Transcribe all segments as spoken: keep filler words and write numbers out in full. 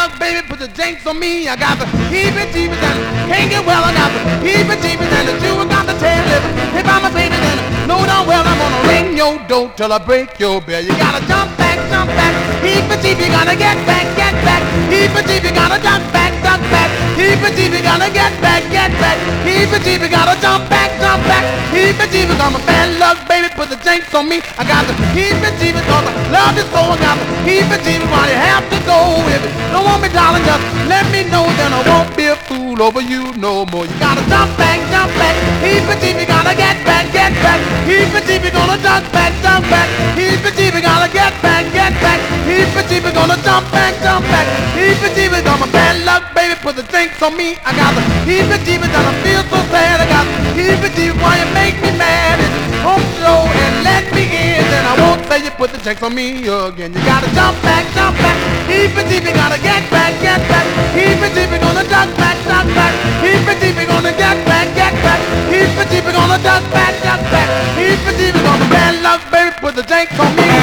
luck, baby, put the jinx on me. I got the heebie-jeebies and can't get well. I got the heebie-jeebies and the Jew got the tail lip. If I'm a baby, then know darn well I'm gonna ring your door till I break your bell. You gotta jump back, jump back. Heebie-jeebie, gotta get back, get back. Heebie-jeebie, gotta jump back, jump back. Heebie-jeebie, gotta get back, get back. Heebie-jeebie, gotta jump back, jump back. Heebie-jeebie, I'm a bad luck, baby, put the jinx on me. I got the heebie-jeebie, cause I love you so. I got the heebie-jeebie, why you have to go with it? Don't want me, darling, just let me know, then I won't be a fool over you no more. You gotta jump back, jump back. Heebie-jeebie, gotta get back, get back. Heebie-jeebie, gonna jump back, jump back. Heebie-jeebie, gotta get back, get back. Heebie-jeebie, gonna jump back, jump back. Heebie-jeebie, I'm a bad luck, baby, put the jinx on me. I got the heebie-jeebie, and I feel so sad. I got the heebie-jeebie, why you make me mad? It's home show and let me in, then I won't say you put the jinx on me again. You gotta jump back, jump back. Heebie-jeebie, gotta get back, get back. Heebie-jeebie, gonna duck back, duck back. Heebie-jeebie, gonna get back, get back. Heebie-jeebie, gonna duck back, duck back. Heebie-jeebie, gonna bad luck, baby, put the jinx on me.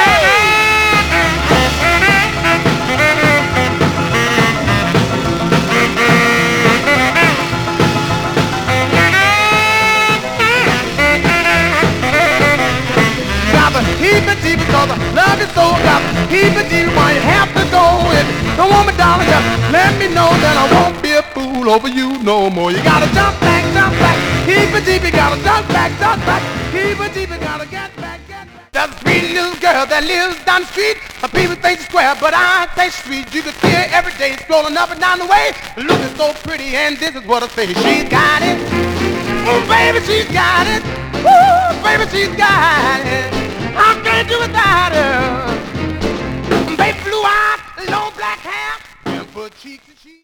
Heebie-jeebie, cause I love you so. Got heebie-jeebie, why you have to go with it? Don't want me, darling, just let me know, then I won't be a fool over you no more. You gotta jump back, jump back. Heebie-jeebie, gotta jump back, jump back. Heebie-jeebie, gotta get back, get back. There's a sweet little girl that lives down the street. Some people think she's square, but I think she's sweet. You can see her every day strolling up and down the way, looking so pretty, and this is what I say. She's got it. Oh, baby, she's got it. Woo, baby, she's got it. I can't do without her. Baby, blue eyes, long black hair, and put cheeks and cheeks.